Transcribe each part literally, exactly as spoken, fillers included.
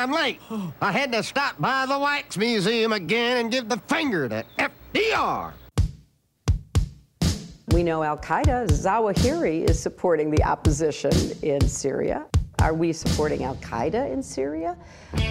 I'm late. I had to stop by the Wax Museum again and give the finger to F D R. We know Al-Qaeda, Zawahiri, is supporting the opposition in Syria. Are we supporting Al-Qaeda in Syria? Well,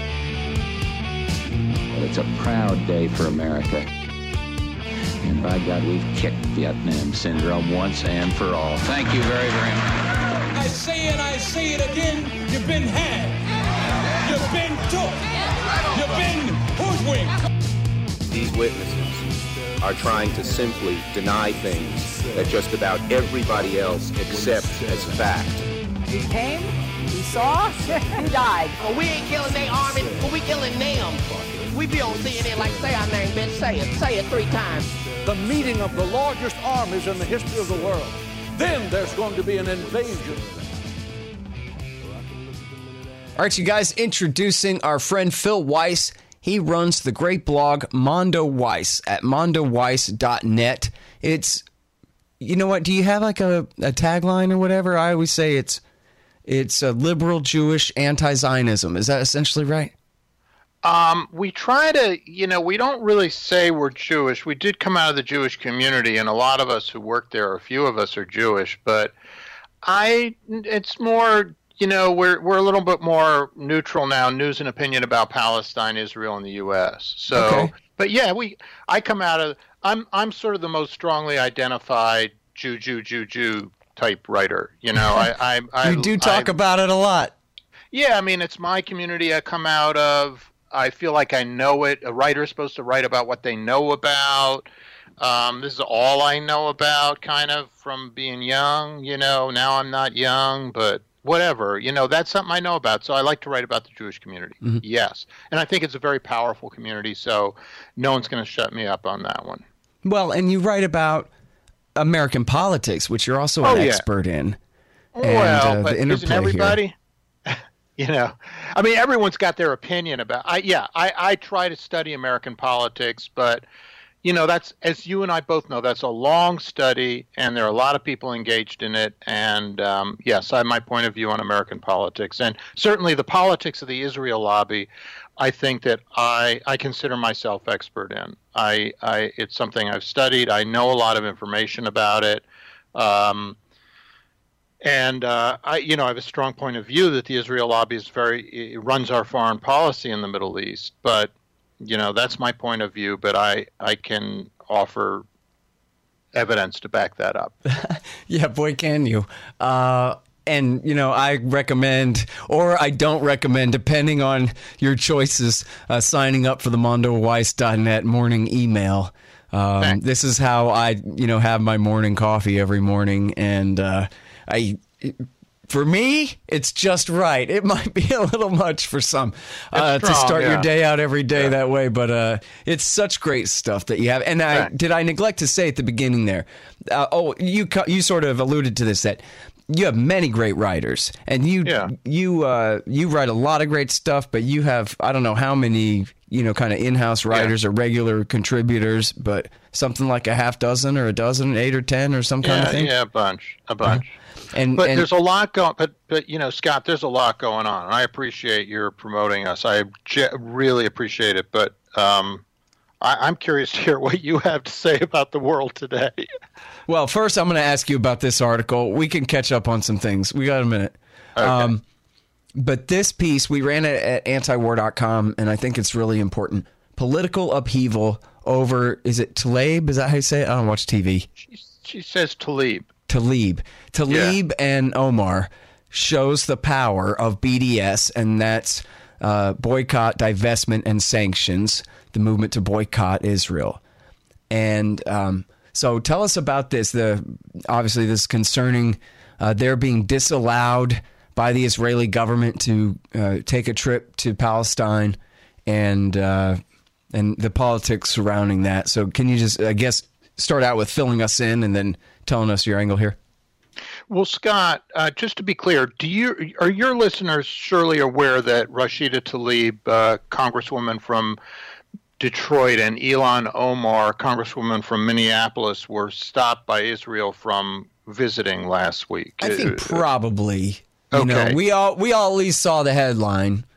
it's a proud day for America. And by God, we've kicked Vietnam syndrome once and for all. Thank you very, very much. I say it, I say it again, you've been had. You've been took. You've been hoodwinked. These witnesses are trying to simply deny things that just about everybody else accepts as fact. He came, he saw, he died. Well, we ain't killing their army, but we killing them. We be on C N N like, say our name, bitch, say it. Say it three times. The meeting of the largest armies in the history of the world. Then there's going to be an invasion. All right, you guys, introducing our friend Phil Weiss. He runs the great blog Mondo Weiss at mondo weiss dot net. It's, you know what, do you have like a, a tagline or whatever? I always say it's it's a liberal Jewish anti-Zionism. Is that essentially right? Um, we try to, you know, we don't really say we're Jewish. We did come out of the Jewish community, and a lot of us who work there, a few of us are Jewish, but I, it's more, you know, we're we're a little bit more neutral now, news and opinion about Palestine, Israel, and the U S. So, okay. But yeah, we, I come out of, I'm I'm sort of the most strongly identified Jew, Jew, Jew, Jew type writer. You know, I, I, I you do talk I, about it a lot. Yeah, I mean, it's my community I come out of. I feel like I know it. A writer is supposed to write about what they know about. Um, this is all I know about, kind of, from being young. You know, now I'm not young, but whatever. You know, that's something I know about. So I like to write about the Jewish community. Mm-hmm. Yes. And I think it's a very powerful community, so no one's going to shut me up on that one. Well, and you write about American politics, which you're also oh, an yeah. expert in. Well, and, uh, but the interplay isn't everybody? Here. You know, I mean, everyone's got their opinion about. I yeah, I, I try to study American politics, but you know, that's, as you and I both know, that's a long study, and there are a lot of people engaged in it. And um, yes, I have my point of view on American politics, and certainly the politics of the Israel lobby. I think that I I consider myself expert in. I I it's something I've studied. I know a lot of information about it. Um, And uh, I, you know, I have a strong point of view that the Israel lobby is very it runs our foreign policy in the Middle East. But you know, that's my point of view. But I, I can offer evidence to back that up. Yeah, boy, can you. Uh, and you know, I recommend, or I don't recommend, depending on your choices, uh, signing up for the mondo weiss dot net morning email. Um, this is how I, you know, have my morning coffee every morning, and. Uh, I, for me, it's just right. It might be a little much for some uh, strong, to start yeah. your day out every day yeah. that way, but uh, it's such great stuff that you have. And I, right. did I neglect to say at the beginning there? Uh, oh, you you sort of alluded to this, that you have many great writers, and you yeah. you uh, you write a lot of great stuff. But you have, I don't know how many, you know, kind of in-house writers yeah. or regular contributors, but something like a half dozen or a dozen, eight or ten or some kind yeah, of thing. Yeah, a bunch, a bunch. Uh-huh. And, but and, there's a lot going. But but you know, Scott, there's a lot going on. And I appreciate your promoting us. I je- really appreciate it. But um, I, I'm curious to hear what you have to say about the world today. Well, first, I'm going to ask you about this article. We can catch up on some things. We got a minute. Okay. Um, but this piece, we ran it at anti war dot com, and I think it's really important. Political upheaval over, is it Tlaib? Is that how you say it? I don't watch T V. She, she says Tlaib. Tlaib. Tlaib yeah. and Omar shows the power of B D S, and that's uh, boycott, divestment, and sanctions, the movement to boycott Israel. And um, so tell us about this. The obviously, this is concerning. Uh, they're being disallowed by the Israeli government to uh, take a trip to Palestine, and uh, and the politics surrounding that. So can you just, I guess, start out with filling us in and then telling us your angle here? Well, Scott, uh, just to be clear, do you are your listeners surely aware that Rashida Tlaib, uh, Congresswoman from Detroit, and Ilhan Omar, Congresswoman from Minneapolis, were stopped by Israel from visiting last week? I think probably. You okay. know, we all we all at least saw the headline.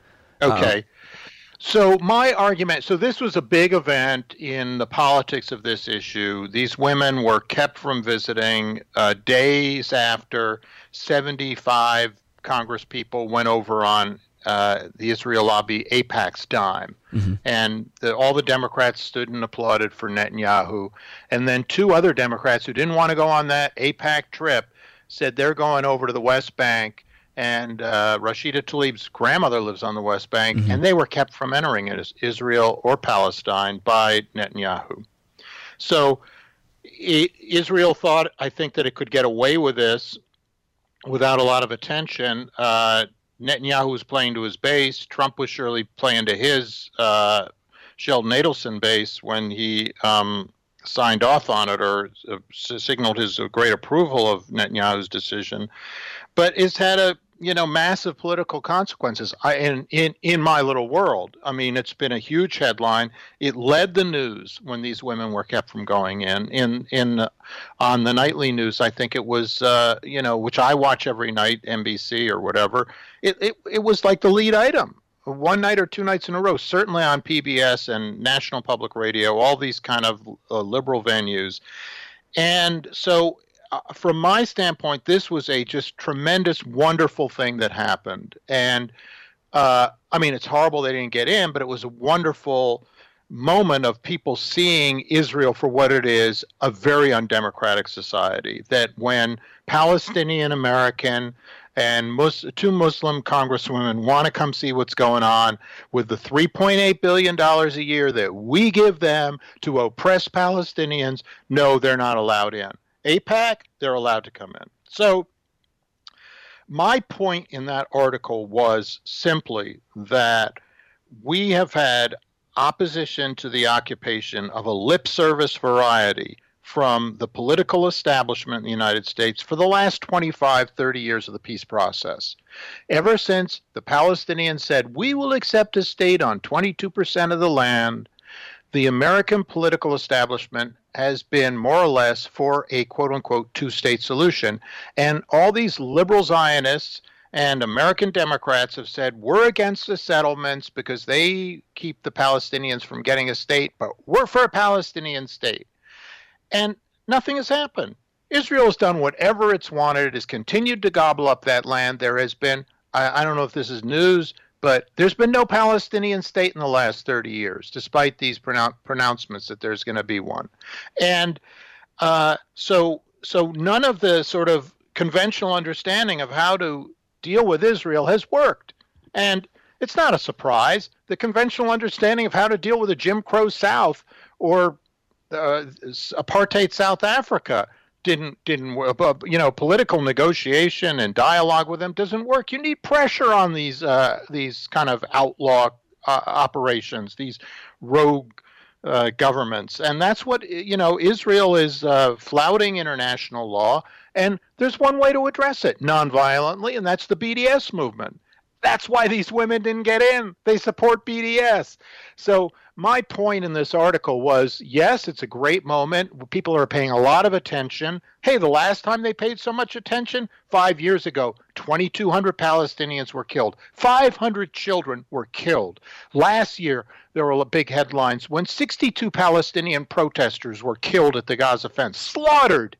Okay. Um, So my argument, so this was a big event in the politics of this issue. These women were kept from visiting uh, days after seventy-five Congress people went over on uh, the Israel lobby AIPAC's dime. Mm-hmm. And the, all the Democrats stood and applauded for Netanyahu. And then two other Democrats who didn't want to go on that AIPAC trip said they're going over to the West Bank. And uh, Rashida Tlaib's grandmother lives on the West Bank, mm-hmm. and they were kept from entering Israel or Palestine by Netanyahu. So it, Israel thought, I think, that it could get away with this without a lot of attention. Uh, Netanyahu was playing to his base. Trump was surely playing to his uh, Sheldon Adelson base when he um, signed off on it or uh, signaled his uh, great approval of Netanyahu's decision. But it's had a you know massive political consequences. I in, in in my little world. I mean, it's been a huge headline. It led the news when these women were kept from going in. In in uh, on the nightly news, I think it was uh, you know which I watch every night, N B C or whatever. It it it was like the lead item. One night or two nights in a row, certainly on P B S and National Public Radio, all these kind of uh, liberal venues. And so uh, from my standpoint, this was a just tremendous, wonderful thing that happened. And uh, I mean, it's horrible they didn't get in, but it was a wonderful moment of people seeing Israel for what it is, a very undemocratic society. That when Palestinian American and Mus- two Muslim congresswomen want to come see what's going on with the three point eight billion dollars a year that we give them to oppress Palestinians. No, they're not allowed in. AIPAC, they're allowed to come in. So my point in that article was simply that we have had opposition to the occupation of a lip service variety from the political establishment in the United States for the last twenty-five, thirty years of the peace process. Ever since the Palestinians said, we will accept a state on twenty-two percent of the land, the American political establishment has been more or less for a quote-unquote two-state solution. And all these liberal Zionists and American Democrats have said, we're against the settlements because they keep the Palestinians from getting a state, but we're for a Palestinian state. And nothing has happened. Israel has done whatever it's wanted. It has continued to gobble up that land. There has been, I, I don't know if this is news, but there's been no Palestinian state in the last thirty years, despite these pronou- pronouncements that there's going to be one. And uh, so, so none of the sort of conventional understanding of how to deal with Israel has worked. And it's not a surprise. The conventional understanding of how to deal with a Jim Crow South or Uh, apartheid South Africa didn't didn't uh, you know political negotiation and dialogue with them doesn't work. You need pressure on these uh, these kind of outlaw uh, operations, these rogue uh, governments, and that's what you know. Israel is uh, flouting international law, and there's one way to address it, nonviolently, and that's the B D S movement. That's why these women didn't get in. They support B D S. So my point in this article was, yes, it's a great moment. People are paying a lot of attention. Hey, the last time they paid so much attention, five years ago, twenty-two hundred Palestinians were killed. five hundred children were killed. Last year, there were big headlines when sixty-two Palestinian protesters were killed at the Gaza fence, slaughtered.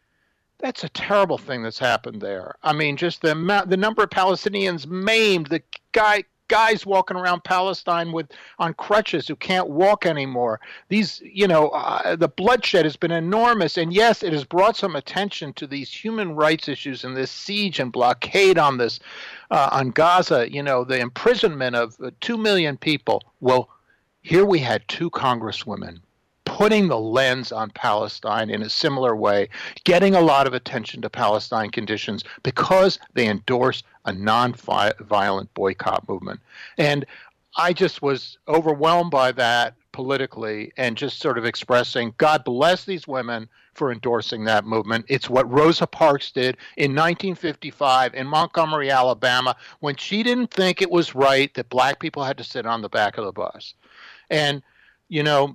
That's a terrible thing that's happened there. I mean, just the amount, the number of Palestinians maimed, the guy guys walking around Palestine with on crutches who can't walk anymore. These, you know, uh, the bloodshed has been enormous. And yes, it has brought some attention to these human rights issues and this siege and blockade on this, uh, on Gaza, you know, the imprisonment of uh, two million people. Well, here we had two congresswomen putting the lens on Palestine in a similar way, getting a lot of attention to Palestine conditions because they endorse a non-violent boycott movement. And I just was overwhelmed by that politically and just sort of expressing, God bless these women for endorsing that movement. It's what Rosa Parks did in nineteen fifty-five in Montgomery, Alabama, when she didn't think it was right that black people had to sit on the back of the bus. And, you know,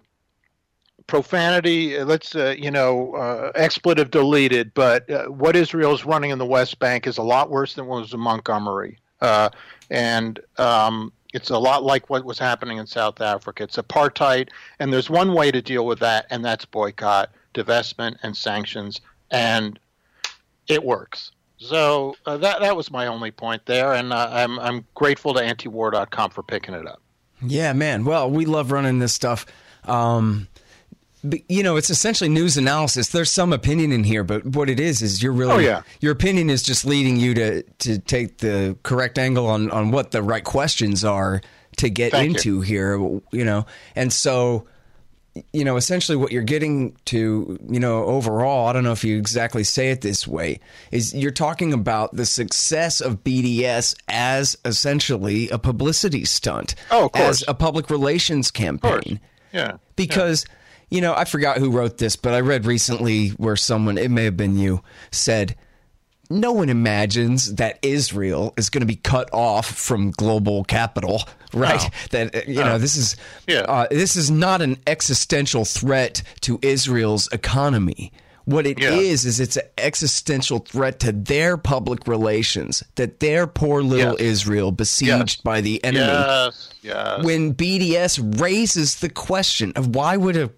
profanity, let's, uh, you know, uh, expletive deleted, but uh, what Israel's running in the West Bank is a lot worse than what was in Montgomery. Uh, and, um, It's a lot like what was happening in South Africa. It's apartheid, and there's one way to deal with that, and that's boycott, divestment, and sanctions, and it works. So uh, that that was my only point there, and uh, I'm I'm grateful to antiwar dot com for picking it up. Yeah, man. Well, we love running this stuff. Um, but, you know, it's essentially news analysis. There's some opinion in here, but what it is is you're really Oh, yeah. your opinion is just leading you to to take the correct angle on on what the right questions are to get Thank into you. here. You know, and so. You know, essentially what you're getting to, you know, overall, I don't know if you exactly say it this way, is you're talking about the success of B D S as essentially a publicity stunt. Oh, of course. As a public relations campaign. Yeah. Because, you know, I forgot who wrote this, but I read recently where someone, it may have been you, said, no one imagines that Israel is going to be cut off from global capital, right? No. That uh, you No. know, this is Yeah. uh, this is not an existential threat to Israel's economy. What it Yeah. is is it's an existential threat to their public relations. That their poor little Yes. Israel besieged Yes. by the enemy. Yes. Yes. When B D S raises the question of why would a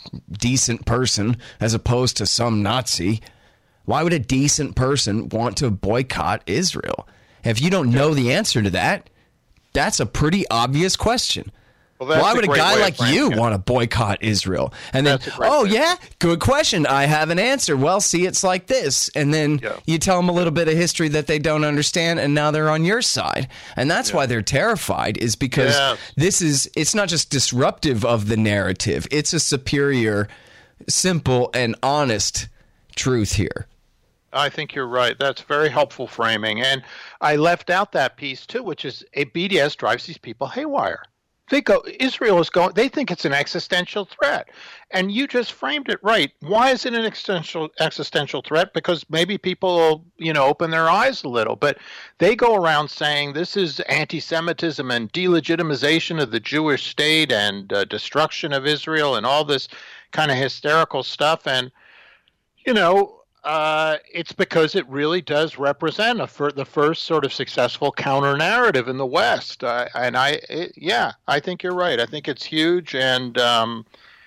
decent person, as opposed to some Nazi, why would a decent person want to boycott Israel? If you don't know the answer to that, that's a pretty obvious question. Well, that's Why a would a great guy way of like framing you it. want to boycott Israel? And then, That's a great oh, way. yeah, good question. I have an answer. Well, see, it's like this. And then Yeah. you tell them a little bit of history that they don't understand, and now they're on your side. And that's why they're terrified, is because Yes. this is, it's not just disruptive of the narrative, it's a superior, simple, and honest truth here. I think you're right. That's very helpful framing. And I left out that piece too, which is a B D S drives these people haywire. They go, Israel is going, they think it's an existential threat. And you just framed it right. Why is it an existential existential threat? Because maybe people will, you know, open their eyes a little. But they go around saying this is anti-Semitism and delegitimization of the Jewish state and uh, destruction of Israel and all this kind of hysterical stuff. And, you know, Uh, it's because it really does represent a fir- the first sort of successful counter narrative in the West. Uh, and I, it, yeah, I think you're right. I think it's huge, and um,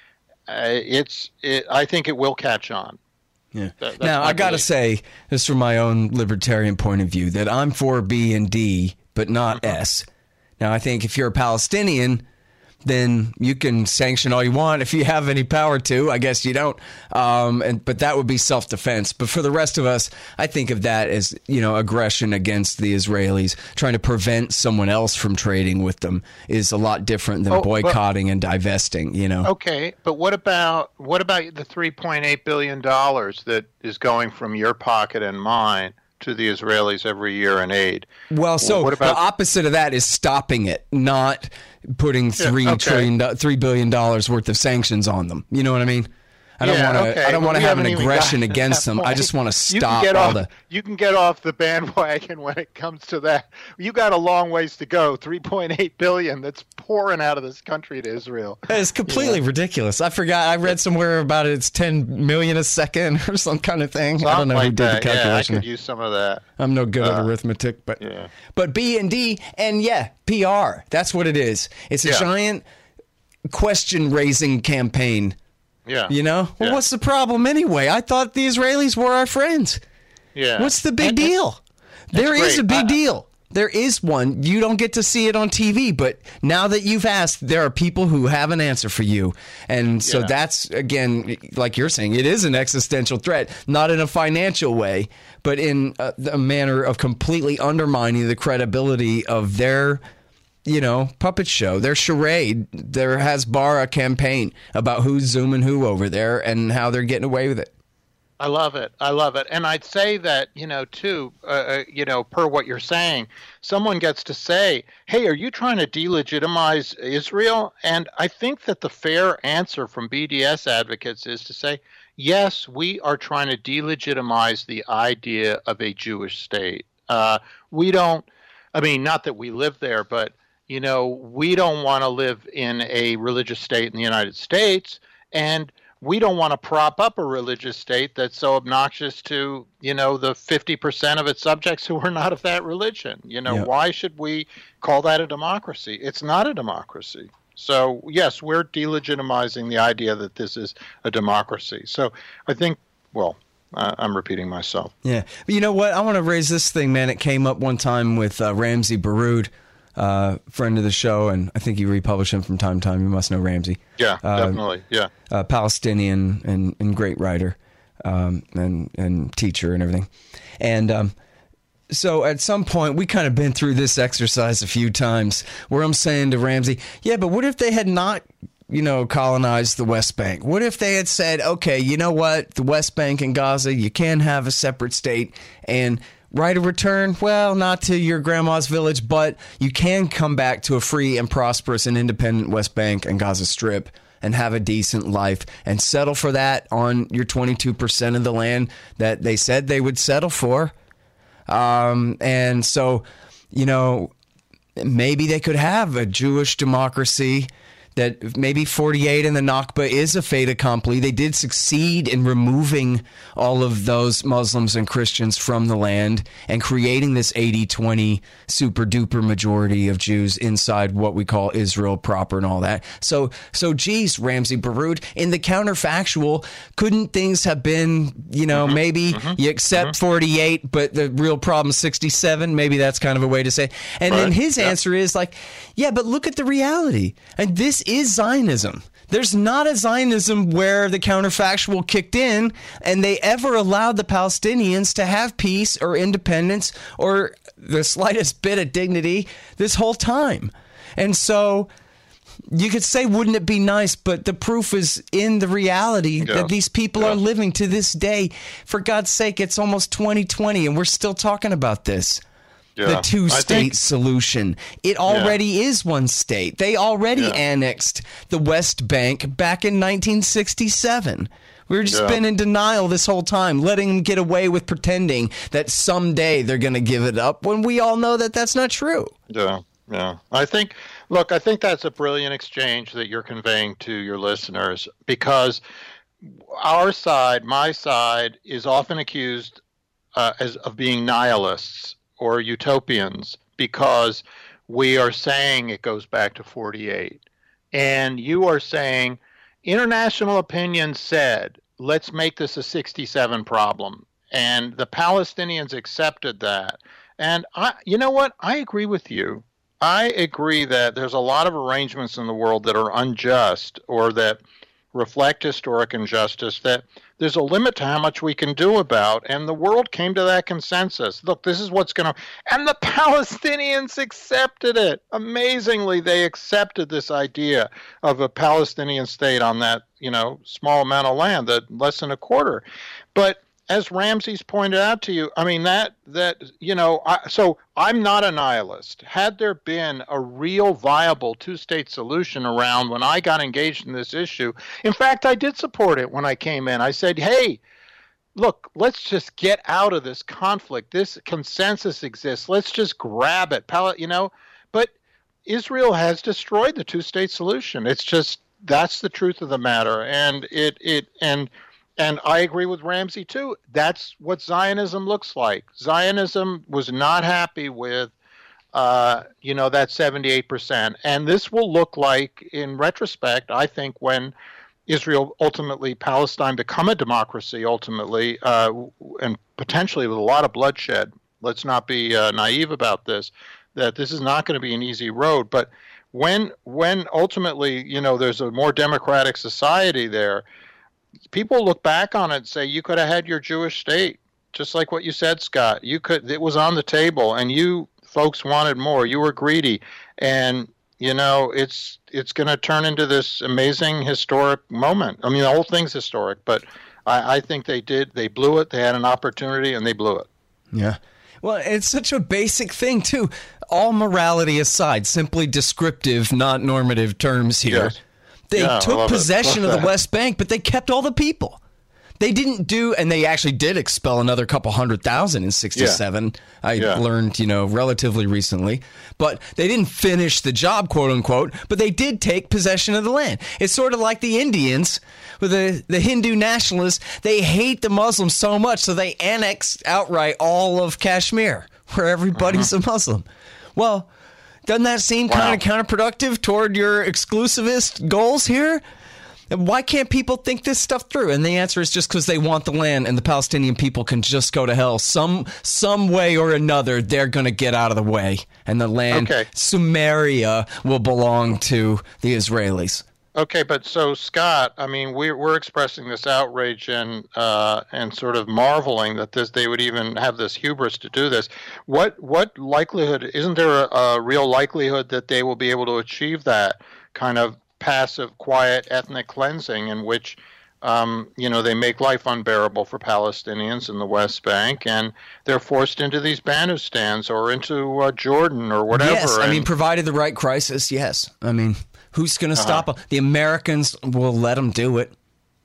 uh, it's. It, I think it will catch on. Yeah. That- that's now, my I got to belief. say, this from my own libertarian point of view, that I'm for B and D, but not Mm-hmm. S. Now, I think if you're a Palestinian, then you can sanction all you want if you have any power to. I guess you don't. Um, and but that would be self-defense. But for the rest of us, I think of that as, you know, aggression against the Israelis. Trying to prevent someone else from trading with them is a lot different than Oh, but- boycotting and divesting, you know. Okay, but what about what about the three point eight billion dollars that is going from your pocket and mine to the Israelis every year in aid? Well, so what about the opposite of that is stopping it, not putting three okay. trillion, do- three billion dollars worth of sanctions on them. You know what I mean? I don't Yeah, want to. okay. I don't want to We have an haven't even aggression gotten to against that them. I point. just want to You can stop get all off, the. You can get off the bandwagon when it comes to that. You got a long ways to go. three point eight billion that's pouring out of this country to Israel. It's completely ridiculous. I forgot. I read somewhere about it. It's ten million a second or some kind of thing. I don't know Something who like did that. the Yeah, I calculation. could use some of that. I'm no good at Uh, arithmetic, but yeah. but B and D and yeah, P R. That's what it is. It's a Yeah. giant question raising campaign. Yeah. You know? Well, Yeah. what's the problem anyway? I thought the Israelis were our friends. Yeah. What's the big And- deal? There is great. a big I- deal. There is one. You don't get to see it on T V, but now that you've asked, there are people who have an answer for you. And so Yeah. that's, again, like you're saying, it is an existential threat, not in a financial way, but in a, a manner of completely undermining the credibility of their, you know, puppet show, their charade, their Hasbara campaign about who's zooming who over there and how they're getting away with it. I love it. I love it. And I'd say that, you know, too, uh, you know, per what you're saying, someone gets to say, hey, are you trying to delegitimize Israel? And I think that the fair answer from B D S advocates is to say, yes, we are trying to delegitimize the idea of a Jewish state. Uh, we don't, I mean, not that we live there, but, you know, we don't want to live in a religious state in the United States. And we don't want to prop up a religious state that's so obnoxious to, you know, the fifty percent of its subjects who are not of that religion. You know, Yeah. why should we call that a democracy? It's not a democracy. So, yes, we're delegitimizing the idea that this is a democracy. So I think, well, uh, I'm repeating myself. Yeah. But you know what? I want to raise this thing, man. It came up one time with uh, Ramsey Baroud, uh, friend of the show, and I think you republish him from time to time. You must know Ramsey. Yeah, Uh, definitely. Yeah. Uh, Palestinian and, and great writer um, and, and teacher and everything. And um, so at some point, we kind of been through this exercise a few times where I'm saying to Ramsey, yeah, but what if they had not, you know, colonized the West Bank? What if they had said, okay, you know what, the West Bank and Gaza, you can have a separate state, and right of return, well, not to your grandma's village, but you can come back to a free and prosperous and independent West Bank and Gaza Strip and have a decent life and settle for that on your twenty-two percent of the land that they said they would settle for. Um, and so, you know, maybe they could have a Jewish democracy that maybe forty-eight and the Nakba is a fait accompli. They did succeed in removing all of those Muslims and Christians from the land and creating this eighty twenty super duper majority of Jews inside what we call Israel proper and all that. So, so geez, Ramsey Baroud, in the counterfactual, couldn't things have been, you know, mm-hmm. maybe mm-hmm. you accept mm-hmm. forty-eight, but the real problem is sixty-seven? Maybe that's kind of a way to say it. And right. then his yeah. answer is like, yeah, but look at the reality. And this is Zionism. There's not a Zionism where the counterfactual kicked in and they ever allowed the Palestinians to have peace or independence or the slightest bit of dignity this whole time. And so you could say, wouldn't it be nice? But the proof is in the reality yeah. that these people yeah. are living to this day. For God's sake, it's almost twenty twenty and we're still talking about this. Yeah, the two-state think, solution. It already yeah. is one state. They already yeah. annexed the West Bank back in nineteen sixty-seven. We've just yeah. been in denial this whole time, letting them get away with pretending that someday they're going to give it up when we all know that that's not true. Yeah, yeah. I think, look, I think that's a brilliant exchange that you're conveying to your listeners, because our side, my side, is often accused uh, as of being nihilists or utopians because we are saying it goes back to forty-eight. And you are saying international opinion said, let's make this a sixty-seven problem. And the Palestinians accepted that. And I, you know what? I agree with you. I agree that there's a lot of arrangements in the world that are unjust or that reflect historic injustice that there's a limit to how much we can do about, and the world came to that consensus. Look, this is what's going to, and the Palestinians accepted it. Amazingly, they accepted this idea of a Palestinian state on that, you know, small amount of land, that less than a quarter. But as Ramsey's pointed out to you, I mean, that, that you know, I, so I'm not a nihilist. Had there been a real viable two-state solution around when I got engaged in this issue, in fact, I did support it when I came in. I said, hey, look, let's just get out of this conflict. This consensus exists. Let's just grab it, you know. But Israel has destroyed the two-state solution. It's just, that's the truth of the matter. And it, it, and, And I agree with Ramsey, too. That's what Zionism looks like. Zionism was not happy with, uh, you know, that seventy-eight percent. And this will look like, in retrospect, I think, when Israel ultimately, Palestine become a democracy, ultimately, uh, and potentially with a lot of bloodshed. Let's not be uh, naive about this, that this is not going to be an easy road. But when, when ultimately, you know, there's a more democratic society there, people look back on it and say, you could have had your Jewish state, just like what you said, Scott. You could, it was on the table, and you folks wanted more. You were greedy, and you know it's it's going to turn into this amazing historic moment. I mean, the whole thing's historic, but I, I think they did. They blew it. They had an opportunity, and they blew it. Yeah. Well, it's such a basic thing too. All morality aside, simply descriptive, not normative terms here. Yes. They yeah, took possession of the West Bank, but they kept all the people. They didn't do, and they actually did expel another couple hundred thousand in sixty-seven. Yeah. I yeah. learned, you know, relatively recently. But they didn't finish the job, quote unquote, but they did take possession of the land. It's sort of like the Indians with the, the Hindu nationalists. They hate the Muslims so much, so they annexed outright all of Kashmir, where everybody's mm-hmm. a Muslim. Well, doesn't that seem wow. kind of counterproductive toward your exclusivist goals here? Why can't people think this stuff through? And the answer is just because they want the land, and the Palestinian people can just go to hell. Some some way or another, they're going to get out of the way, and the land, okay. Sumeria, will belong to the Israelis. Okay, but so, Scott, I mean, we're, we're expressing this outrage and uh, and sort of marveling that this they would even have this hubris to do this. What what likelihood, isn't there a, a real likelihood that they will be able to achieve that kind of passive, quiet ethnic cleansing in which, um, you know, they make life unbearable for Palestinians in the West Bank, and they're forced into these Banustans or into uh, Jordan or whatever? Yes, I and, mean, provided the right crisis, yes. I mean, who's going to uh-huh. stop them? The Americans will let them do it.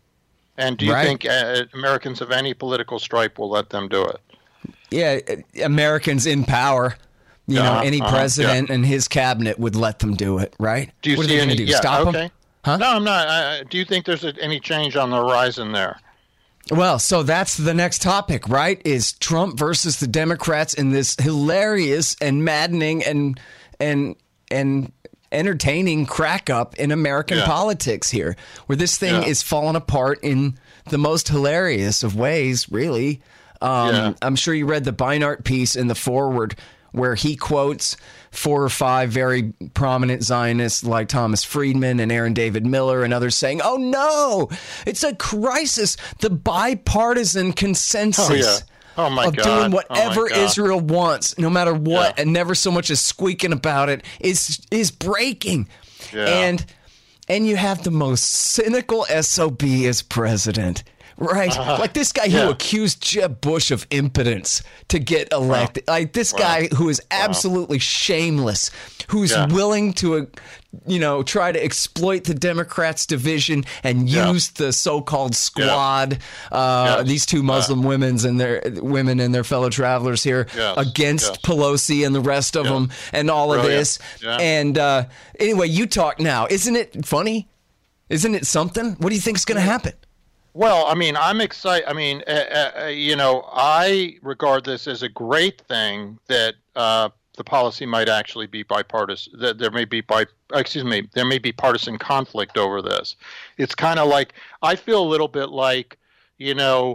And do you right? think uh, Americans of any political stripe will let them do it? Yeah, Americans in power. You know, uh-huh, any president uh-huh, yeah. and his cabinet would let them do it, right? Do you what see are they any? Do? Yeah, Stop okay. them? Huh? No, I'm not. Uh, do you think there's a, any change on the horizon there? Well, so that's the next topic, right? Is Trump versus the Democrats in this hilarious and maddening and and and entertaining crack up in American yeah. politics here, where this thing yeah. is falling apart in the most hilarious of ways, really. Um, yeah. I'm sure you read the Beinart piece in the foreword, where he quotes four or five very prominent Zionists like Thomas Friedman and Aaron David Miller and others saying, oh, no, it's a crisis. The bipartisan consensus oh, yeah. oh, my of God. doing whatever oh, Israel wants, no matter what, yeah. and never so much as squeaking about it, is is breaking. Yeah. And, and you have the most cynical S O B as president. Right. Uh, like this guy yeah. who accused Jeb Bush of impotence to get elected. Wow. Like this wow. guy who is absolutely wow. shameless, who's yeah. willing to, uh, you know, try to exploit the Democrats' division and yeah. use the so-called squad, yeah. uh, yes. these two Muslim uh, women's and their women and their fellow travelers here yes. against yes. Pelosi and the rest of yeah. them and all Brilliant. of this. Yeah. And uh, anyway, you talk now. Isn't it funny? Isn't it something? What do you think is going to happen? Well, I mean, I'm excited. I mean, uh, uh, you know, I regard this as a great thing that uh, the policy might actually be bipartisan. That there may be by, excuse me, there may be partisan conflict over this. It's kind of like, I feel a little bit like, you know,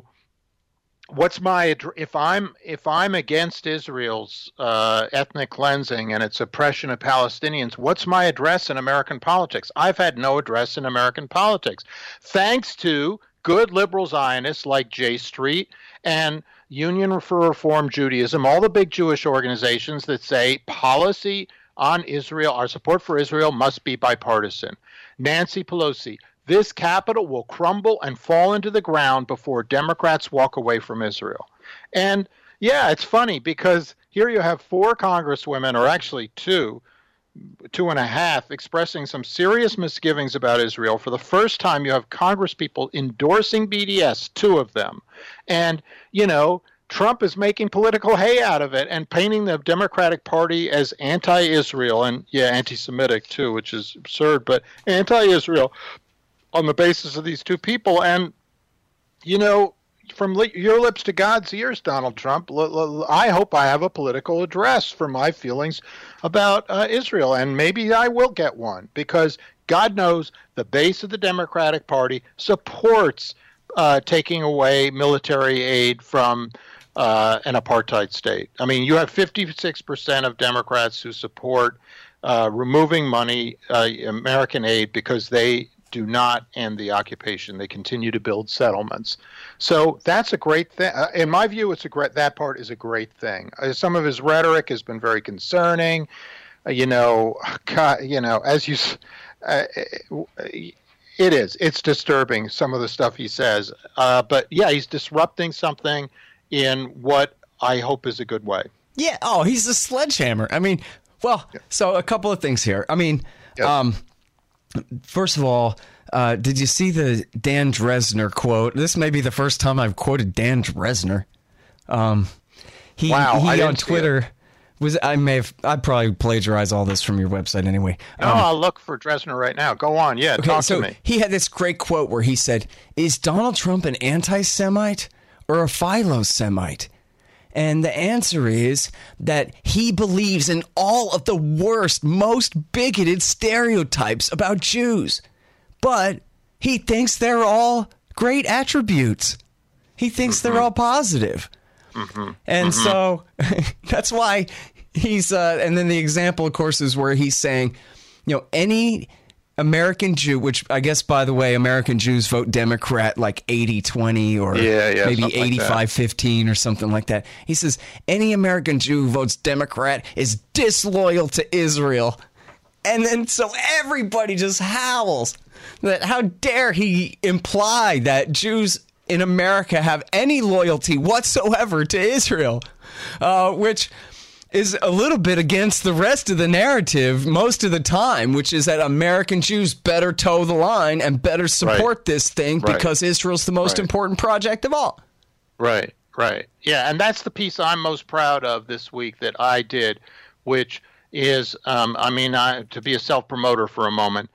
what's my if I'm if I'm against Israel's uh, ethnic cleansing and its oppression of Palestinians, what's my address in American politics? I've had no address in American politics, thanks to good liberal Zionists like J Street and Union for Reform Judaism, all the big Jewish organizations that say policy on Israel, our support for Israel must be bipartisan. Nancy Pelosi, this Capitol will crumble and fall into the ground before Democrats walk away from Israel. And yeah, it's funny because here you have four congresswomen, or actually two, two and a half, expressing some serious misgivings about Israel. For the first time, you have congresspeople endorsing B D S, two of them. And, you know, Trump is making political hay out of it and painting the Democratic Party as anti-Israel and, yeah, anti-Semitic too, which is absurd, but anti-Israel on the basis of these two people. And, you know, from li- your lips to God's ears, Donald Trump, l- l- I hope I have a political address for my feelings about uh, Israel. And maybe I will get one, because God knows the base of the Democratic Party supports uh, taking away military aid from uh, an apartheid state. I mean, you have fifty-six percent of Democrats who support uh, removing money, uh, American aid, because they do not end the occupation. They continue to build settlements. So that's a great thing. Uh, in my view, it's a great, that part is a great thing. Uh, some of his rhetoric has been very concerning. Uh, you know, God, you know, as you, uh, it is, it's disturbing, some of the stuff he says. Uh, but yeah, he's disrupting something in what I hope is a good way. Yeah. Oh, he's a sledgehammer. I mean, well, yeah. so a couple of things here. I mean, yeah. um, First of all, uh, did you see the Dan Dresner quote? This may be the first time I've quoted Dan Dresner. Um, he wow, he I on Twitter was I may have I probably plagiarized all this from your website anyway. Um, um, oh, I'll look for Dresner right now. Go on, yeah, okay, talk so to me. He had this great quote where he said, "Is Donald Trump an anti-Semite or a philo-Semite?" And the answer is that he believes in all of the worst, most bigoted stereotypes about Jews. But he thinks they're all great attributes. He thinks mm-hmm. they're all positive. Mm-hmm. And mm-hmm. so that's why he's, uh, and then the example, of course, is where he's saying, you know, any American Jew, which I guess, by the way, American Jews vote Democrat like eighty twenty or yeah, yeah, maybe eighty-five fifteen or something like that. He says any American Jew who votes Democrat is disloyal to Israel. And then so everybody just howls that how dare he imply that Jews in America have any loyalty whatsoever to Israel, uh, which is a little bit against the rest of the narrative most of the time, which is that American Jews better toe the line and better support right. this thing right. because Israel's the most right. important project of all. Right, right. Yeah, and that's the piece I'm most proud of this week that I did, which is, um, I mean, I, to be a self-promoter for a moment,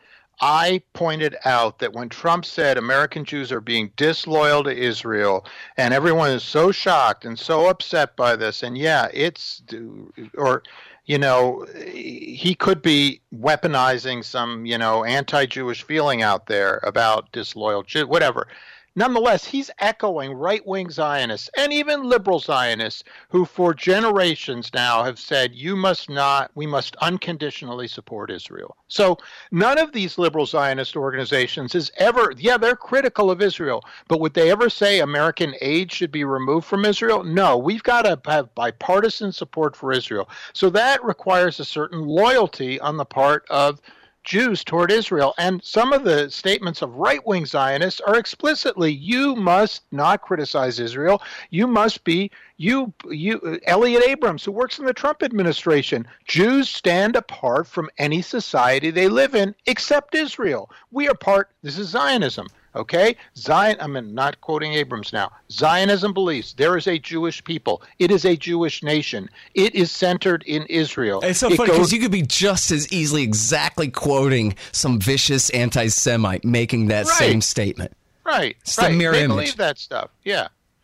I pointed out that when Trump said American Jews are being disloyal to Israel, and everyone is so shocked and so upset by this, and yeah, it's, or, you know, he could be weaponizing some, you know, anti-Jewish feeling out there about disloyal Jews, whatever. Nonetheless, he's echoing right-wing Zionists and even liberal Zionists who for generations now have said, you must not, we must unconditionally support Israel. So none of these liberal Zionist organizations is ever, yeah, they're critical of Israel, but would they ever say American aid should be removed from Israel? No, we've got to have bipartisan support for Israel. So that requires a certain loyalty on the part of Jews toward Israel. And some of the statements of right-wing Zionists are explicitly, you must not criticize Israel. You must be, you, you, Elliot Abrams, who works in the Trump administration, Jews stand apart from any society they live in except Israel. We are part, this is Zionism. Okay, Zion. I mean, not quoting Abrams now. Zionism believes there is a Jewish people. It is a Jewish nation. It is centered in Israel. It's so it funny because you could be just as easily exactly quoting some vicious anti-Semite making that right. same statement. Right. It's right. the mirror they image. believe that stuff. Yeah.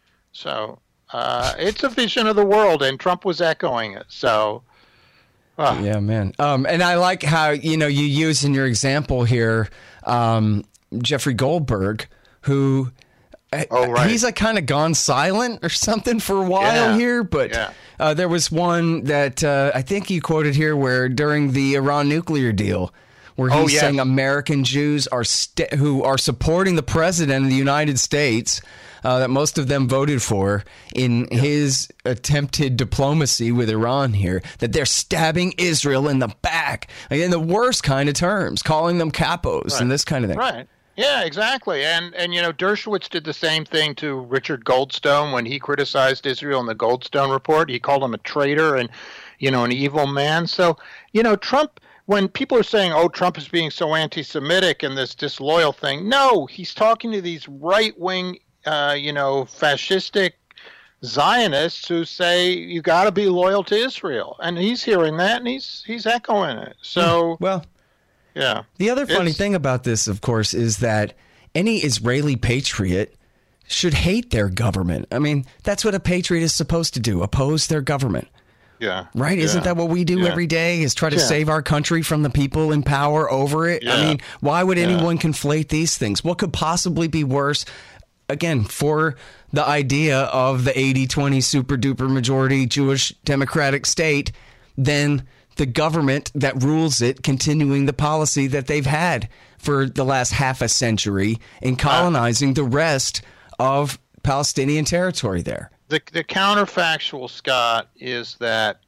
So uh, it's a vision of the world, and Trump was echoing it. So. Uh. Yeah, man. Um, and I like how you know you use in your example here. Um, Jeffrey Goldberg, who oh, right. he's like kind of gone silent or something for a while yeah. here, but yeah. uh, there was one that uh, I think you quoted here where during the Iran nuclear deal, where he's oh, yes. saying American Jews are st- who are supporting the president of the United States, uh, that most of them voted for in yeah. his attempted diplomacy with Iran here, that they're stabbing Israel in the back, like in the worst kind of terms, calling them capos right. and this kind of thing. Right. Yeah, exactly. And, and you know, Dershowitz did the same thing to Richard Goldstone when he criticized Israel in the Goldstone report. He called him a traitor and, you know, an evil man. So, you know, Trump, when people are saying, oh, Trump is being so anti-Semitic and this disloyal thing, no, he's talking to these right-wing, uh, you know, fascistic Zionists who say you got to be loyal to Israel. And he's hearing that and he's he's echoing it. So, well, yeah. The other funny it's, thing about this, of course, is that any Israeli patriot should hate their government. I mean, that's what a patriot is supposed to do, oppose their government. Yeah. Right? Yeah. Isn't that what we do yeah. every day, is try to yeah. save our country from the people in power over it? Yeah. I mean, why would anyone yeah. conflate these things? What could possibly be worse, again, for the idea of the eighty twenty super duper majority Jewish democratic state than the government that rules it continuing the policy that they've had for the last half a century in colonizing uh, the rest of Palestinian territory there? The, the counterfactual, Scott, is that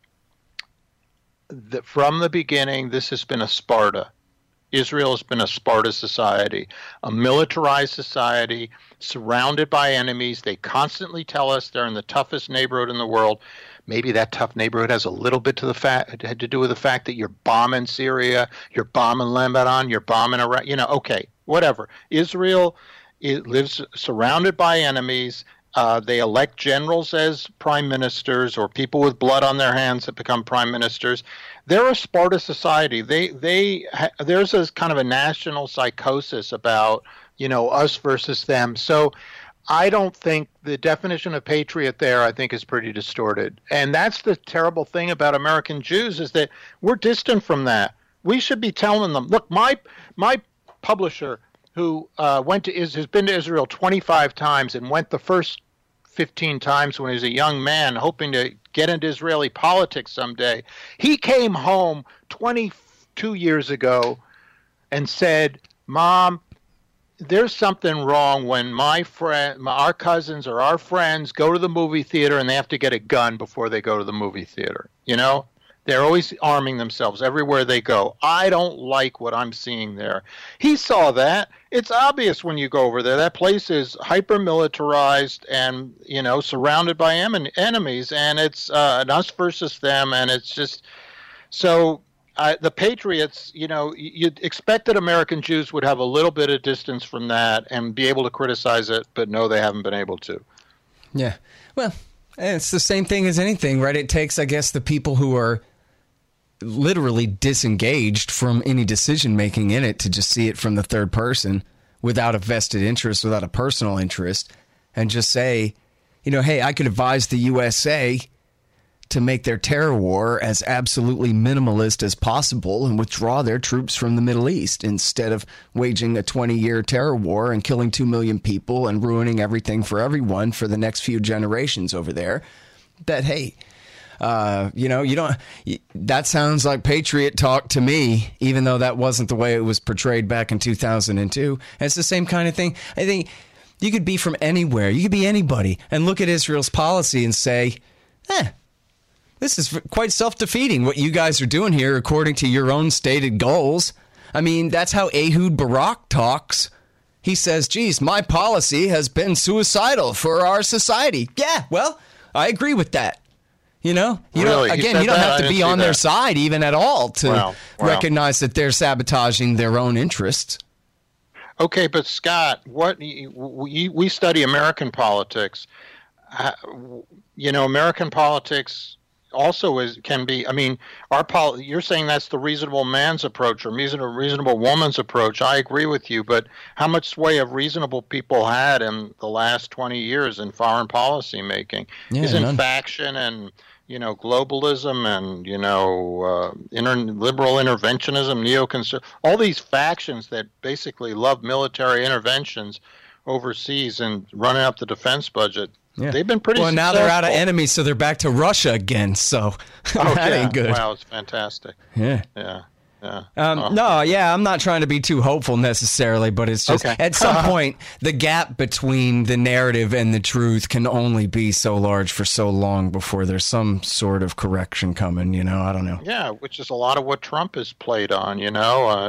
the, from the beginning, this has been a Sparta. Israel has been a Sparta society, a militarized society surrounded by enemies. They constantly tell us they're in the toughest neighborhood in the world. Maybe that tough neighborhood has a little bit to the fact had to do with the fact that you're bombing Syria, you're bombing Lebanon, you're bombing Iraq. You know, okay, whatever. Israel, it lives surrounded by enemies. Uh, they elect generals as prime ministers, or people with blood on their hands that become prime ministers. They're a Sparta society. They they ha- there's a kind of a national psychosis about, you know, us versus them. So I don't think the definition of patriot there, I think, is pretty distorted. And that's the terrible thing about American Jews, is that we're distant from that. We should be telling them, look, my my publisher who uh, went to is has been to Israel twenty-five times and went the first fifteen times when he was a young man, hoping to get into Israeli politics someday. He came home twenty-two years ago and said, Mom, there's something wrong when my friend, our cousins or our friends go to the movie theater and they have to get a gun before they go to the movie theater. You know, they're always arming themselves everywhere they go. I don't like what I'm seeing there. He saw that. It's obvious when you go over there. That place is hyper militarized and, you know, surrounded by em- enemies, and it's uh, an us versus them. And it's just so. Uh, the Patriots, you know, you'd expect that American Jews would have a little bit of distance from that and be able to criticize it, but no, they haven't been able to. Yeah. Well, it's the same thing as anything, right? It takes, I guess, the people who are literally disengaged from any decision-making in it to just see it from the third person without a vested interest, without a personal interest, and just say, you know, hey, I could advise the U S A to make their terror war as absolutely minimalist as possible and withdraw their troops from the Middle East instead of waging a twenty-year terror war and killing two million people and ruining everything for everyone for the next few generations over there. That, hey, uh, you know, you don't, that sounds like patriot talk to me, even though that wasn't the way it was portrayed back in two thousand two. And it's the same kind of thing. I think you could be from anywhere. You could be anybody and look at Israel's policy and say, eh, this is quite self-defeating what you guys are doing here according to your own stated goals. I mean, that's how Ehud Barak talks. He says, geez, my policy has been suicidal for our society. Yeah, well, I agree with that. You know, you really? don't, again, you don't that? have to be on their that. side even at all to wow. Wow. recognize that they're sabotaging their own interests. Okay, but Scott, what we, we study American politics. Uh, you know, American politics also is can be. I mean, our pol- You're saying that's the reasonable man's approach or reasonable reasonable woman's approach. I agree with you, but how much sway have reasonable people had in the last twenty years in foreign policy making? Yeah, Isn't none. faction and you know globalism and you know uh, inter- liberal interventionism, neoconservative, all these factions that basically love military interventions overseas and running up the defense budget? Yeah. They've been pretty well, now successful. they're out of enemies, so they're back to Russia again. So oh, that yeah. ain't good. Wow, it's fantastic. Yeah. Yeah. Yeah. Um, oh. No, yeah, I'm not trying to be too hopeful necessarily, but it's just Okay. at some point, the gap between the narrative and the truth can only be so large for so long before there's some sort of correction coming, you know? I don't know. Yeah, which is a lot of what Trump has played on, you know? Uh,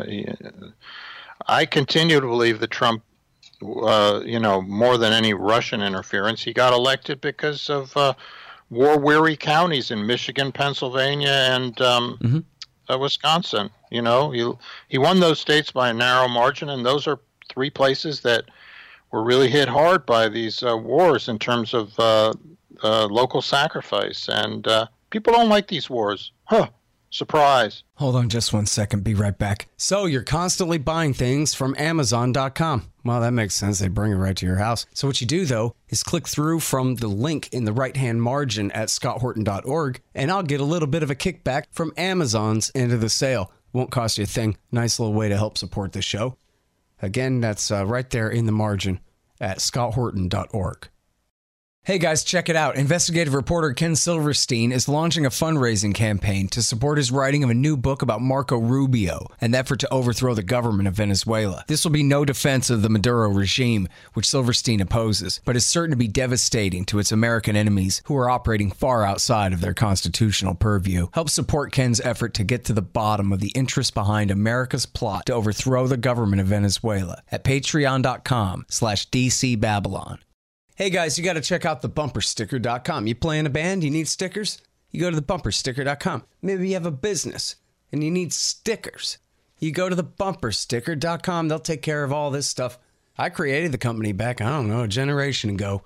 I continue to believe that Trump Uh, you know, more than any Russian interference, he got elected because of uh, war-weary counties in Michigan, Pennsylvania, and um, mm-hmm. uh, Wisconsin. You know, he he won those states by a narrow margin, and those are three places that were really hit hard by these uh, wars in terms of uh, uh, local sacrifice. And uh, people don't like these wars. Huh. Surprise. Hold on just one second. Be right back. So you're constantly buying things from Amazon dot com. Well, that makes sense. They bring it right to your house. So what you do, though, is click through from the link in the right-hand margin at scott horton dot org, and I'll get a little bit of a kickback from Amazon's end of the sale. Won't cost you a thing. Nice little way to help support the show. Again, that's uh, right there in the margin at scott horton dot org. Hey guys, check it out. Investigative reporter Ken Silverstein is launching a fundraising campaign to support his writing of a new book about Marco Rubio, an effort to overthrow the government of Venezuela. This will be no defense of the Maduro regime, which Silverstein opposes, but is certain to be devastating to its American enemies who are operating far outside of their constitutional purview. Help support Ken's effort to get to the bottom of the interest behind America's plot to overthrow the government of Venezuela at patreon.com slash dcbabylon. Hey guys, you got to check out the bumper sticker dot com. You play in a band, you need stickers? You go to the bumper sticker dot com. Maybe you have a business and you need stickers. you go to the bumper sticker dot com. They'll take care of all this stuff. I created the company back, I don't know, a generation ago.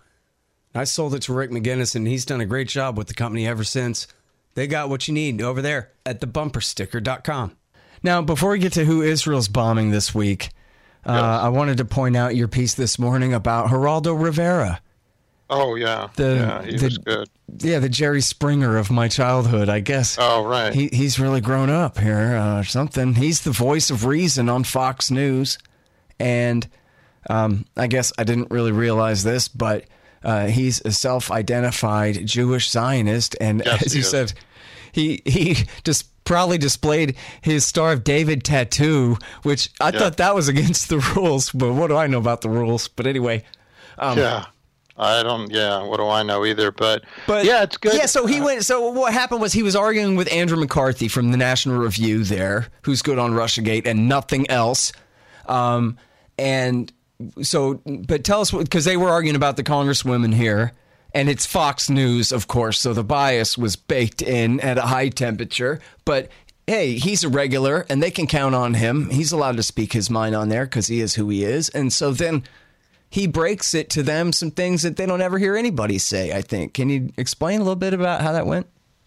I sold it to Rick McGinnis, and he's done a great job with the company ever since. They got what you need over there at the bumper sticker dot com. Now, before we get to who Israel's bombing this week, uh, yes. I wanted to point out your piece this morning about Geraldo Rivera. Oh, yeah. The, yeah, he the, was good. Yeah, the Jerry Springer of my childhood, I guess. Oh, right. He, he's really grown up here uh, or something. He's the voice of reason on Fox News. And um, I guess I didn't really realize this, but uh, he's a self-identified Jewish Zionist. And yes, as he you is. said, he, he just probably displayed his Star of David tattoo, which I yeah. thought that was against the rules. But what do I know about the rules? But anyway. Um, yeah. I don't, yeah, what do I know either, but, but yeah, it's good. Yeah, so he went, so what happened was he was arguing with Andrew McCarthy from the National Review there, who's good on Russiagate and nothing else. Um, and so, but tell us, because they were arguing about the congresswomen here, and it's Fox News, of course, so the bias was baked in at a high temperature, but hey, he's a regular, and they can count on him. He's allowed to speak his mind on there because he is who he is, and so then he breaks it to them, some things that they don't ever hear anybody say, I think. Can you explain a little bit about how that went?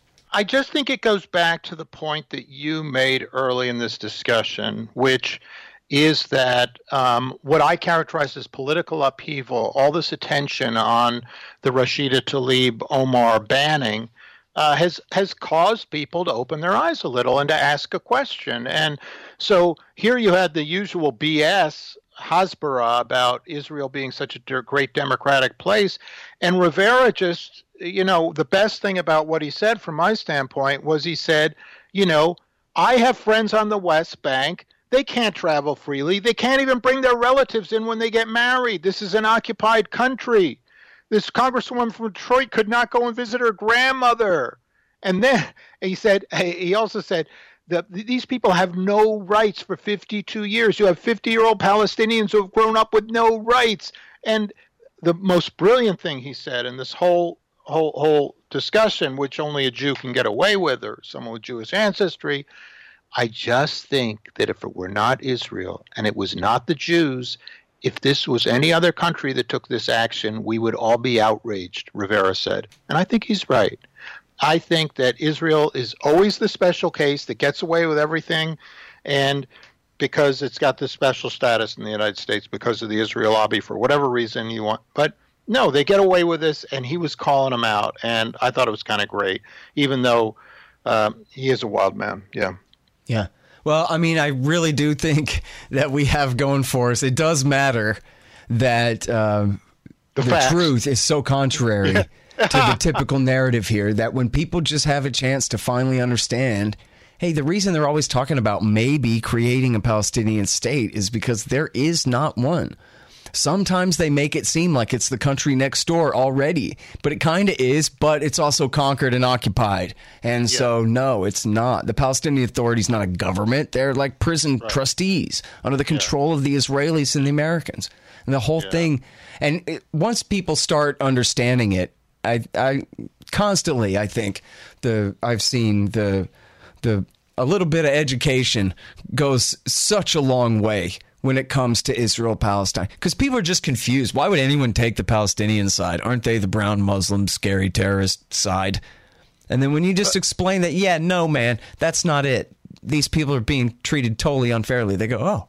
I just think it goes back to the point that you made early in this discussion, which is that um, what I characterize as political upheaval, all this attention on the Rashida Tlaib Omar banning, uh, has has caused people to open their eyes a little and to ask a question. And so here you had the usual B S Hasbara about Israel being such a great democratic place. And Rivera just, you know, the best thing about what he said from my standpoint was he said, you know, I have friends on the West Bank. They can't travel freely. They can't even bring their relatives in when they get married. This is an occupied country. This congresswoman from Detroit could not go and visit her grandmother. And then he said, he also said, The, these people have no rights for fifty-two years. You have fifty-year-old Palestinians who have grown up with no rights. And the most brilliant thing he said in this whole whole whole discussion, which only a Jew can get away with, or someone with Jewish ancestry, I just think that if it were not Israel and it was not the Jews, if this was any other country that took this action, we would all be outraged, Rivera said. And I think he's right. I think that Israel is always the special case that gets away with everything, and because it's got this special status in the United States because of the Israel lobby for whatever reason you want. But no, they get away with this, and he was calling them out, and I thought it was kind of great, even though um, he is a wild man. Yeah. Yeah. Well, I mean, I really do think that we have going for us. It does matter that uh, the, the truth is so contrary yeah. to the typical narrative here that when people just have a chance to finally understand, hey, the reason they're always talking about maybe creating a Palestinian state is because there is not one. Sometimes they make it seem like it's the country next door already, but it kind of is, but it's also conquered and occupied. And yeah. so, no, it's not. The Palestinian Authority is not a government. They're like prison right. trustees under the control yeah. of the Israelis and the Americans. And the whole yeah. thing, and it, once people start understanding it, I, I constantly, I think, the I've seen the the a little bit of education goes such a long way when it comes to Israel-Palestine. Because people are just confused. Why would anyone take the Palestinian side? Aren't they the brown Muslim, scary terrorist side? And then when you just explain that, yeah, no, man, that's not it. These people are being treated totally unfairly. They go, oh,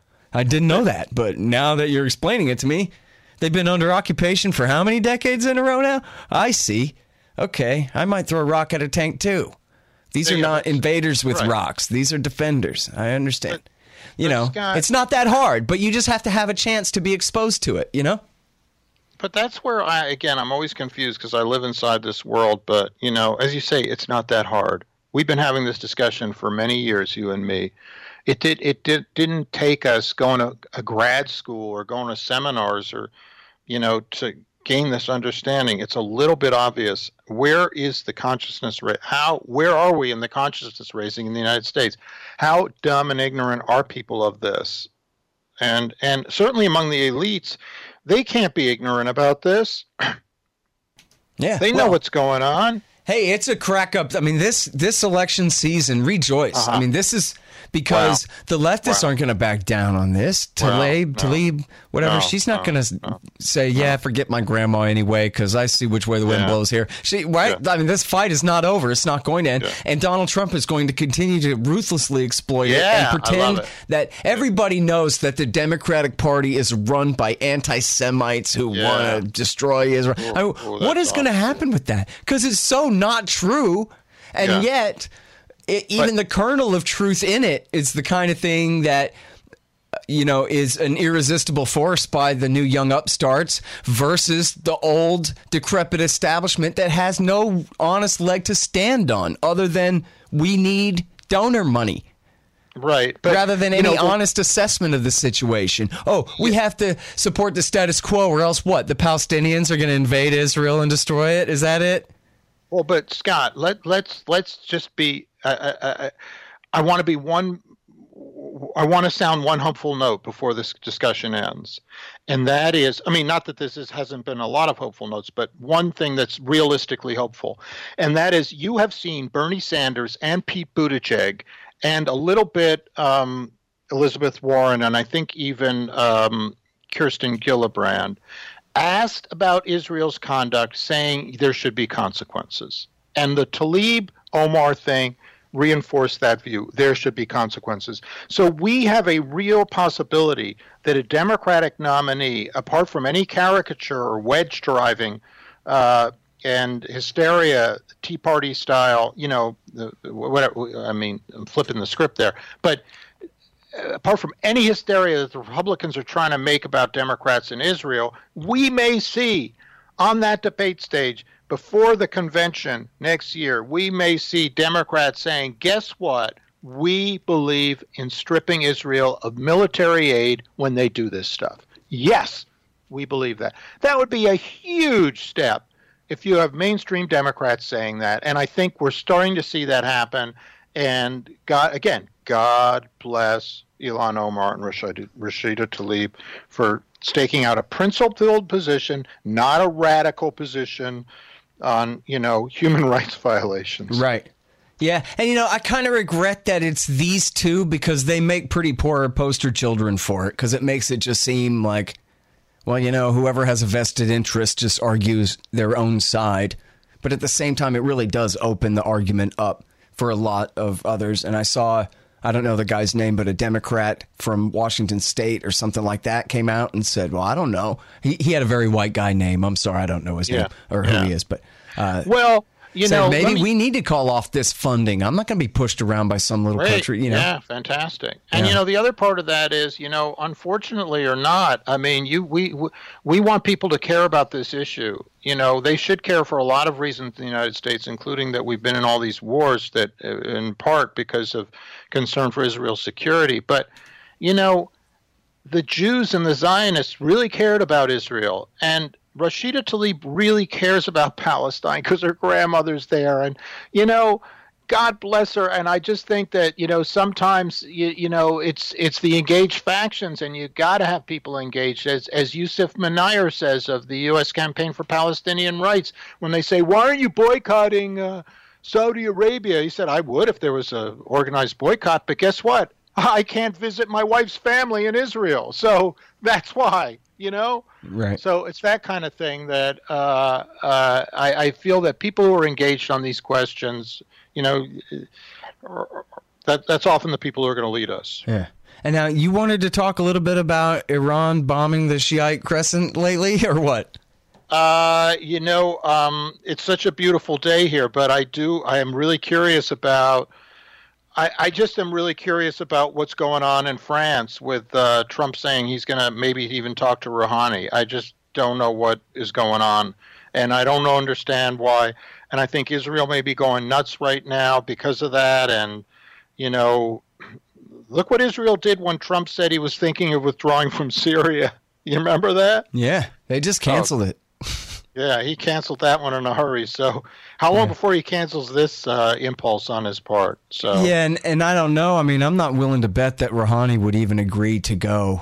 I didn't know that. But now that you're explaining it to me, they've been under occupation for how many decades in a row now? I see. Okay, I might throw a rock at a tank too. These are not invaders with rocks. These are defenders. I understand. You know, Scott, it's not that hard, but you just have to have a chance to be exposed to it, you know? But that's where I, again, I'm always confused because I live inside this world. But, you know, as you say, it's not that hard. We've been having this discussion for many years, you and me. It did. It did, didn't take us going to a grad school or going to seminars or, you know, to gain this understanding. It's a little bit obvious. Where is the consciousness? Ra- how? Where are we in the consciousness raising in the United States? How dumb and ignorant are people of this? And and certainly among the elites, they can't be ignorant about this. Yeah, they know well, what's going on. Hey, it's a crack up. I mean, this this election season, rejoice. Uh-huh. I mean, this is because wow. the leftists wow. aren't going to back down on this. Talib, no, Talib, whatever. no, she's not no, going to no, say, yeah, no. forget my grandma anyway, because I see which way the wind Yeah. blows here. She, right? Yeah. I mean, this fight is not over. It's not going to end. Yeah. And Donald Trump is going to continue to ruthlessly exploit Yeah, it and I pretend love it. that everybody knows that the Democratic Party is run by anti-Semites who Yeah. want to destroy Israel. Ooh, I mean, ooh, what that's is going to awesome. happen with that? Because it's so not true. And Yeah. yet, it, even But- the kernel of truth in it is the kind of thing that, you know, is an irresistible force by the new young upstarts versus the old decrepit establishment that has no honest leg to stand on other than we need donor money. Right. But, rather than you any know, honest assessment of the situation. Oh, we have to support the status quo or else what? The Palestinians are going to invade Israel and destroy it? Is that it? Well, but Scott, let let's let's just be. I I, I, I want to be one. I want to sound one hopeful note before this discussion ends, and that is, I mean, not that this is, hasn't been a lot of hopeful notes, but one thing that's realistically hopeful, and that is you have seen Bernie Sanders and Pete Buttigieg and a little bit um, Elizabeth Warren, and I think even um, Kirsten Gillibrand, asked about Israel's conduct, saying there should be consequences. And the Talib Omar thing reinforced that view. There should be consequences. So we have a real possibility that a Democratic nominee, apart from any caricature or wedge driving uh, and hysteria, Tea Party style, you know, the, whatever, I mean, I'm flipping the script there, but apart from any hysteria that the Republicans are trying to make about Democrats in Israel, we may see on that debate stage before the convention next year, we may see Democrats saying, guess what? We believe in stripping Israel of military aid when they do this stuff. Yes, we believe that. That would be a huge step if you have mainstream Democrats saying that. And I think we're starting to see that happen. And God, again, God bless Ilhan Omar and Rashida, Rashida Tlaib for staking out a principled position, not a radical position on, you know, human rights violations. Right. Yeah. And, you know, I kind of regret that it's these two because they make pretty poor poster children for it because it makes it just seem like, well, you know, whoever has a vested interest just argues their own side. But at the same time, it really does open the argument up for a lot of others. And I saw, I don't know the guy's name, but a Democrat from Washington State or something like that came out and said, well, I don't know. He he had a very white guy name. I'm sorry, I don't know his Yeah. name or who Yeah. he is. But uh, well, you said, know, maybe let me- we need to call off this funding. I'm not going to be pushed around by some little Great. country, you know. Yeah, fantastic. And Yeah. you know, the other part of that is, you know, unfortunately or not, I mean, you we we- we want people to care about this issue. You know, they should care for a lot of reasons in the United States, including that we've been in all these wars that, uh, in part because of concern for Israel's security. But, you know, the Jews and the Zionists really cared about Israel, and Rashida Tlaib really cares about Palestine because her grandmother's there, and you know, God bless her. And I just think that, you know, sometimes you, you know it's it's the engaged factions, and you got to have people engaged, as as Yusuf Manayer says of the U S Campaign for Palestinian Rights, when they say, why aren't you boycotting uh, Saudi Arabia? He said, I would if there was a organized boycott, but guess what? I can't visit my wife's family in Israel, so that's why. You know, Right. So it's that kind of thing that uh, uh, I, I feel that people who are engaged on these questions, you know, that that's often the people who are going to lead us. Yeah. And now you wanted to talk a little bit about Iran bombing the Shiite Crescent lately, or what? Uh, you know, um, it's such a beautiful day here, but I do, I am really curious about. I, I just am really curious about what's going on in France with uh, Trump saying he's going to maybe even talk to Rouhani. I just don't know what is going on, and I don't know, understand why. And I think Israel may be going nuts right now because of that. And, you know, look what Israel did when Trump said he was thinking of withdrawing from Syria. You remember that? Yeah, they just canceled Oh. it. Yeah, he canceled that one in a hurry. So how long before he cancels this uh, impulse on his part? So Yeah, and, and I don't know. I mean, I'm not willing to bet that Rouhani would even agree to go.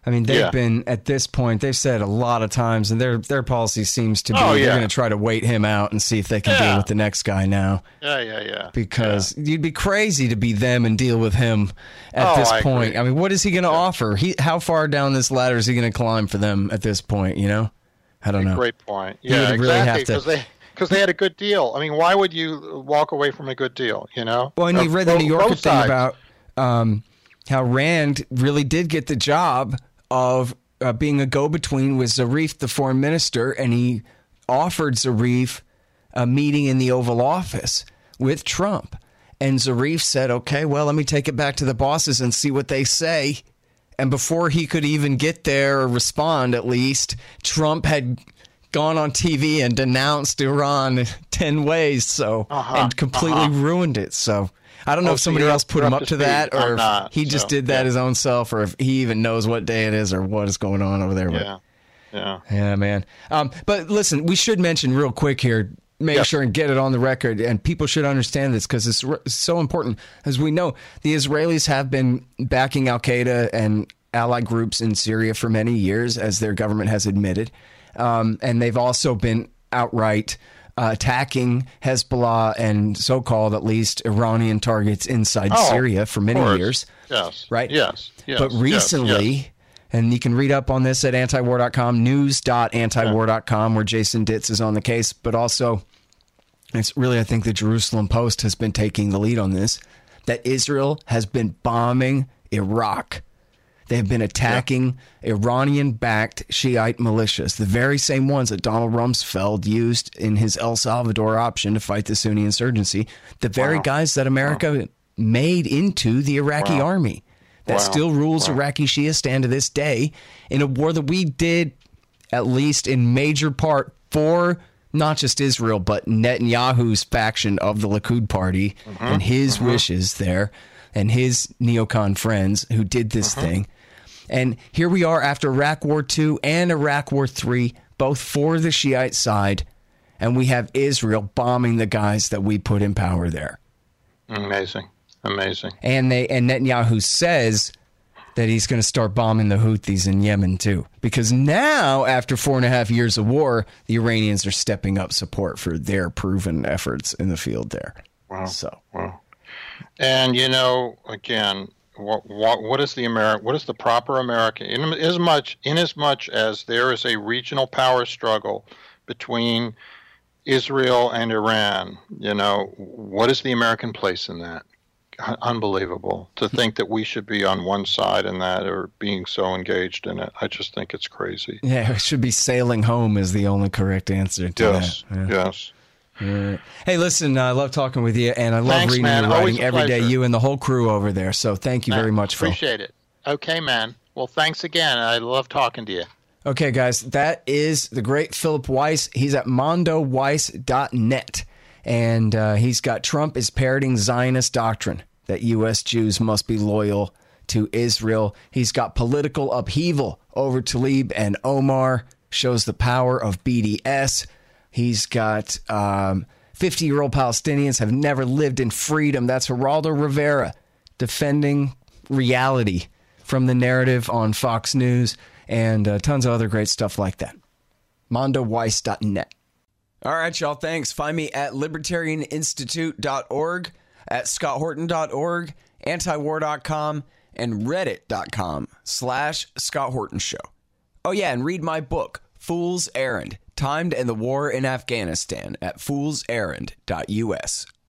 I mean, they've Yeah. been, at this point, they've said a lot of times, and their their policy seems to be Oh, they're yeah. going to try to wait him out and see if they can Yeah. deal with the next guy now. Yeah, yeah, yeah. Because you'd be crazy to be them and deal with him at Oh, this I point. agree. I mean, what is he going to offer? He How far down this ladder is he going to climb for them at this point, you know? I don't know. Great point. He would Yeah, really have exactly. to- Because they because they had a good deal. I mean, why would you walk away from a good deal? You know. Well, and you Uh, read the both- New Yorker both thing sides. about um, how Rand really did get the job of uh, being a go-between with Zarif, the foreign minister, and he offered Zarif a meeting in the Oval Office with Trump. And Zarif said, okay, well, let me take it back to the bosses and see what they say. And before he could even get there or respond, at least, Trump had gone on T V and denounced Iran ten ways, so Uh-huh, and completely uh-huh. ruined it. So I don't know Oh, if so somebody you're else up- put you're him up up to to that, speed. or I'm if not, he just so, did that yeah. his own self, or if he even knows what day it is or what is going on over there. But, Yeah. Yeah. yeah, man. Um, but listen, we should mention real quick here, make Yes. sure and get it on the record, and people should understand this because it's r- so important. As we know, the Israelis have been backing Al-Qaeda and allied groups in Syria for many years, as their government has admitted. Um, and they've also been outright uh, attacking Hezbollah and so-called, at least, Iranian targets inside Oh, Syria for many of course. years. Yes. Right? Yes. Yes. But yes, recently, yes. and you can read up on this at antiwar dot com, news dot antiwar dot com, where Jason Ditz is on the case. But also, it's really, I think, the Jerusalem Post has been taking the lead on this, that Israel has been bombing Iraq. They've been attacking Iranian-backed Shiite militias, the very same ones that Donald Rumsfeld used in his El Salvador option to fight the Sunni insurgency, the very Wow. guys that America made into the Iraqi Wow. army that Wow. still rules Wow. Iraqi Shiistan to this day, in a war that we did, at least in major part, for not just Israel, but Netanyahu's faction of the Likud party and his wishes there, and his neocon friends who did this thing. And here we are after Iraq War Two and Iraq War Three, both for the Shiite side, and we have Israel bombing the guys that we put in power there. Amazing. Amazing. And they and Netanyahu says that he's going to start bombing the Houthis in Yemen too, because now, after four and a half years of war, the Iranians are stepping up support for their proven efforts in the field there. Wow. So, Wow. And you know, again, what what what is the Ameri- What is the proper American? In as much in as much as there is a regional power struggle between Israel and Iran, you know, what is the American place in that? Un- Unbelievable to think that we should be on one side in that or being so engaged in it. I just think it's crazy. yeah, it should be sailing home is the only correct answer to Yes. that. Yeah. Yes. Yeah. Hey, listen, I love talking with you, and I love Thanks, reading man. and Always writing a every day. pleasure. You and the whole crew over there. So thank you very much, Phil. Appreciate it. Okay, man. Well, thanks again. I love talking to you. Okay, guys, that is the great Philip Weiss. He's at mondo weiss dot net, and uh, he's got Trump is parroting Zionist doctrine that U S Jews must be loyal to Israel. He's got political upheaval over Tlaib and Omar, shows the power of B D S. He's got um, fifty-year-old Palestinians have never lived in freedom. That's Geraldo Rivera defending reality from the narrative on Fox News, and uh, tons of other great stuff like that. mondo weiss dot net. All right, y'all, thanks. Find me at libertarian institute dot org, at scott horton dot org, antiwar dot com, and reddit dot com slash Scott Horton Show. Oh, yeah, and read my book, Fool's Errand, Time to End the War in Afghanistan, at fools errand dot U S.